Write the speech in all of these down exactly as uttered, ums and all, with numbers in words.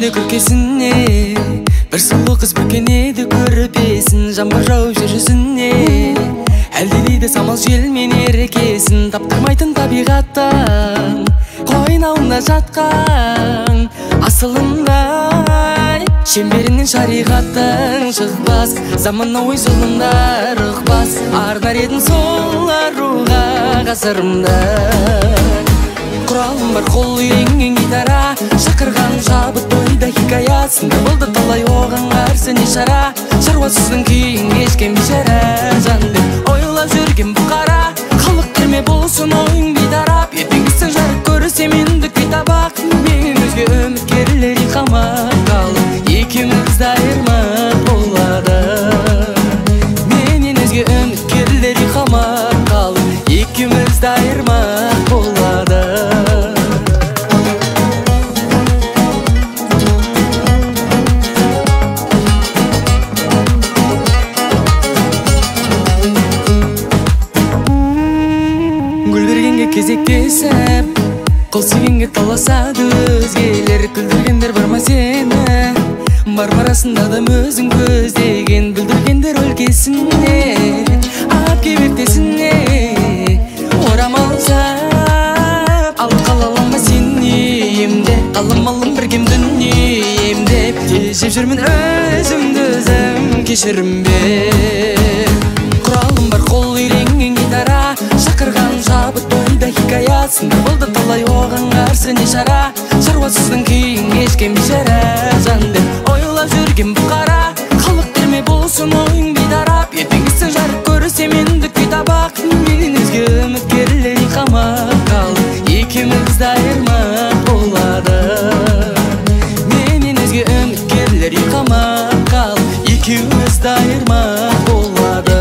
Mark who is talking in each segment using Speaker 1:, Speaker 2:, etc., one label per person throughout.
Speaker 1: күлгенде күлкесіне бір сұлу қыз бүркенеді көрпесін, жаңбыр жауып жер жүзіне әлдилейді самал желмен ерекесін, таптырмайтын табиғаттан қойнауында жатқан асылындай шеңберінен шариғаттың шықпас, заманауи зұлымдар ықпас, арнар едім сол аруға ғасырымда. Құралым бар қол үйренген гитара, шақырған шабыт бойда хикаясында болды талай оған қарсы не шара, шаруасыздың күйін кешкен бейшара жан деп ойлап жүрген бұқара, халық кірме болсын ойың бейтарап, ертеңгісін жарық көрсе мендік бейтабақ, менен өзге үміткерлер қамап қалып екеумізді айырмақ болады. Менен өзге үміткерлер қамап қалып екеумізді айырмақ болады. Кезектесіп, қол сүйгенге таласады өзгелер, күлдіргендер бар ма сені, бар ма арасында адам өзің көздеген, бүлдіргендер өлкесіне ап кебертесіне орамал сап алып қала алам ба сені емде, қаламалым біргем дүниемде, тежеп жүрмін өзімді өзім кешірім бер. Құралым бар қол үйренген гитара, шақырған шабыт бойда хикаясында болды талай оған қарсы не шара, шаруасыздың күйін кешкен бейшара жан деп ойлап жүрген бұқара, халық берме болсын ойың бейтарап, ертеңгісін жарық көрсе мендік бейтабақ, менен өзге үміткерлер қамап қалып екеумізді айырмақ болады. Менен өзге үміткерлер қамап қалып екеумізді айырмақ болады.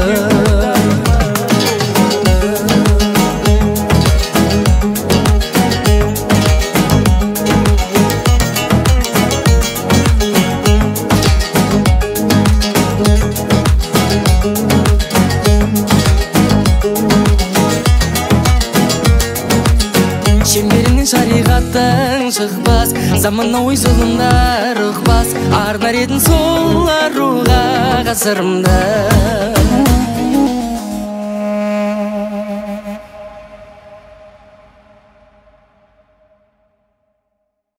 Speaker 1: Шеңберінен шариғаттың шықпас, заманауи зұлымдар ықпас, арнар едім сол аруға ғасырымда.